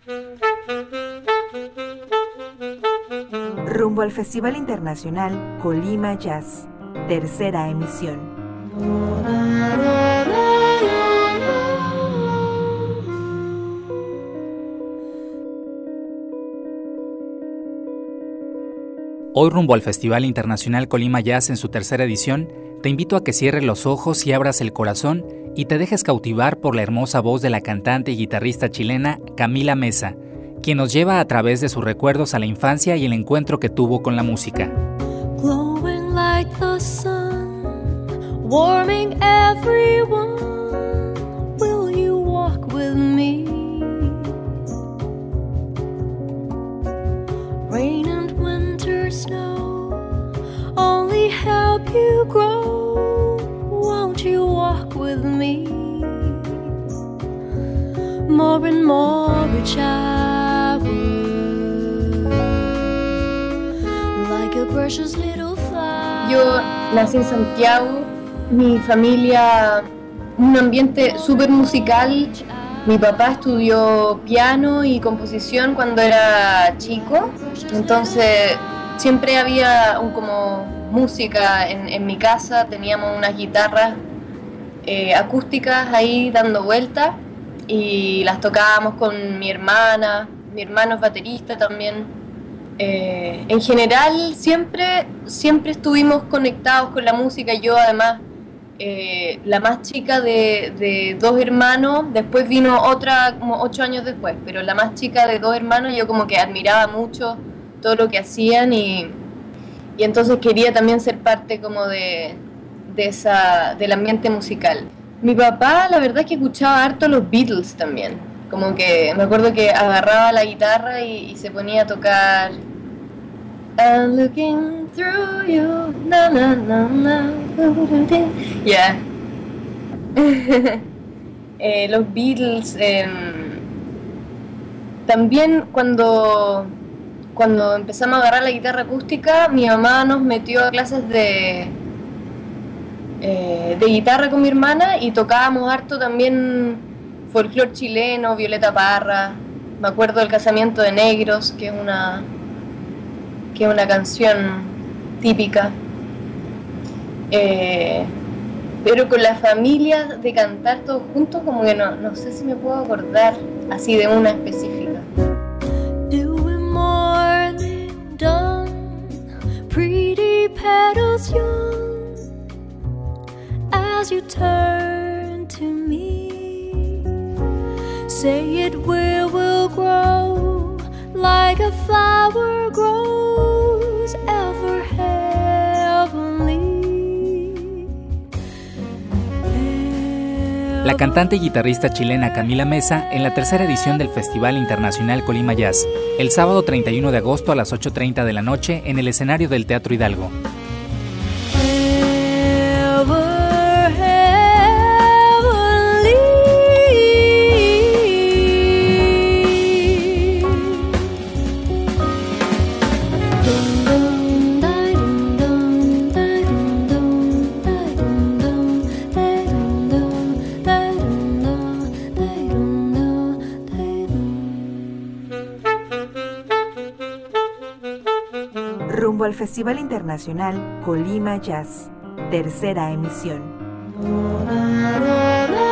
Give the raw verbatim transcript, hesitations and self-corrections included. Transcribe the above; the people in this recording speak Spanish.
Rumbo al Festival Internacional Colima Jazz, tercera emisión. Hoy, rumbo al Festival Internacional Colima Jazz en su tercera edición, te invito a que cierres los ojos y abras el corazón y te dejes cautivar por la hermosa voz de la cantante y guitarrista chilena Camila Mesa, quien nos lleva a través de sus recuerdos a la infancia y el encuentro que tuvo con la música. Glowing like the sun, warming everyone, will you walk with me? Rain and winter snow only help you grow, won't you walk with me? More and more each hour, like a precious little flower. Yo nací en Santiago, mi familia, un ambiente súper musical. Mi papá estudió piano y composición cuando era chico, entonces siempre había un, como música en, en mi casa. Teníamos unas guitarras eh, acústicas ahí dando vueltas y las tocábamos con mi hermana. Mi hermano es baterista también. Eh, en general siempre, siempre estuvimos conectados con la música. Yo además, eh, la más chica de, de dos hermanos, después vino otra como ocho años después, pero la más chica de dos hermanos, yo como que admiraba mucho todo lo que hacían y, y entonces quería también ser parte como de, de esa, del ambiente musical. Mi papá, la verdad es que escuchaba harto los Beatles también, como que me acuerdo que agarraba la guitarra y, y se ponía a tocar I'm looking through you, na na na na, yeah. eh, los Beatles, eh, también cuando cuando empezamos a agarrar la guitarra acústica, mi mamá nos metió a clases de eh, de guitarra con mi hermana y tocábamos harto también folclore chileno, Violeta Parra. Me acuerdo del Casamiento de Negros, que es una que es una canción típica. Eh, pero con la familia de cantar todos juntos, como que no, no sé si me puedo acordar así de una específica. Doing morning dawn, pretty petals young, as you turn to me, say it will, will grow, like a flower grows, ever heavenly. La cantante y guitarrista chilena Camila Mesa en la tercera edición del Festival Internacional Colima Jazz, el sábado treinta y uno de agosto a las ocho treinta de la noche en el escenario del Teatro Hidalgo. Rumbo al Festival Internacional Colima Jazz, tercera emisión.